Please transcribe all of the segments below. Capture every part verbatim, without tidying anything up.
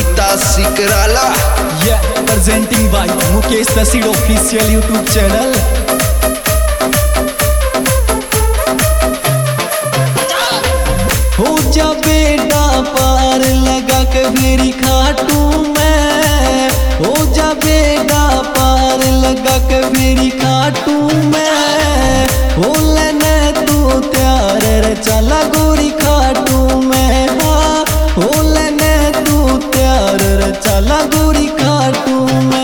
Rita सिकराला। Yeah, presenting by Mukesh Tasid official YouTube channel। हो जा बेटा पार लगा के मेरी खाटू मैं, हो जा बेटा पार लगा के मेरी खाटू मैं, हो लेने तू त्यार रे चला गोरी खाटू मैं, हाँ हो लेने तू त्यार रे चला गोरी खाटू मैं।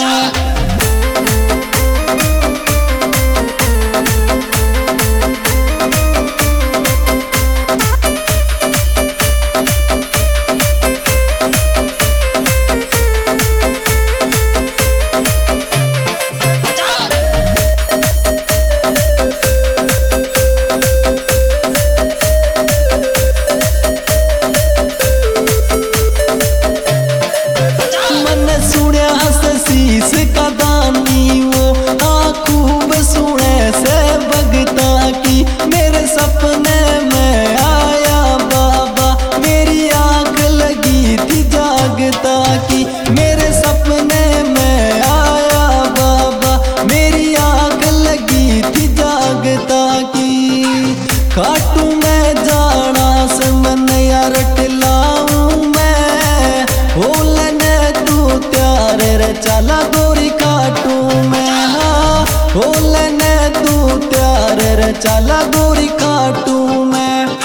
शीश का दानी वो हाँ खूब सुने से भगता की, मेरे सपने में आया बाबा मेरी आंख लगी थी जागता की, मेरे सपने में आया बाबा मेरी आंख लगी थी जागता की। खाटू में जाना से मन यार टिलाऊं मैं, हो लेने तू त्यार रे चला गोरी खाटू मैं, हाँ हो लेने तू त्यार रे चला गोरी खाटू मैं।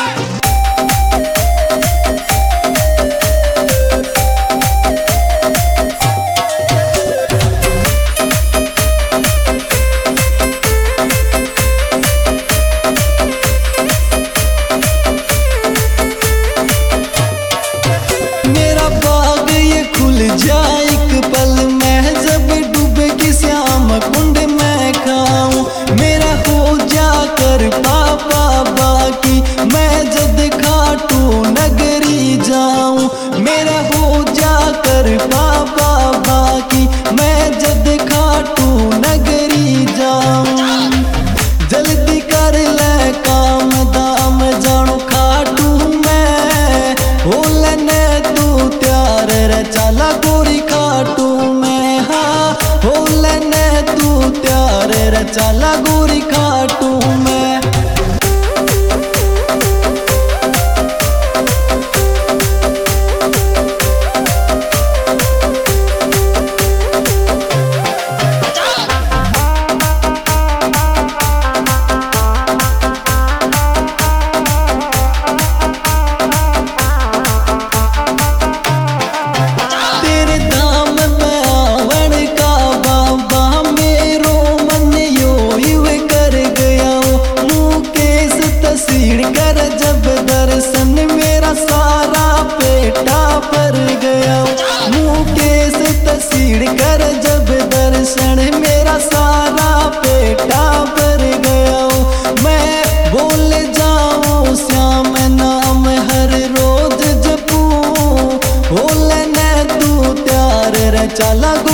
मेरा बाग ये खुल जाए एक पल में, जब डूबे की श्याम कुंड में खाऊं, मेरा हो जाकर पापा बाकी मैं जद खाटू नगरी जाऊं, मेरा हो जाकर पापा बाकी मैं जद खाटू नगरी जाऊं। जल्दी कर ले काम दाम जानो खाटू मैं, हो लेने तू त्यार रे चला गोरी खाटू मैं, हाँ हो लेने तू त्यार रे चला गोरी खाटू मैं। कर जब दर्शन मेरा सारा पेटा भर गया, मुकेश तसीड़ कर जब दर्शन मेरा सारा पेटा भर गया। मैं बोल जाऊं श्याम नाम हर रोज जपूं, हो लेने तू त्यार रे चला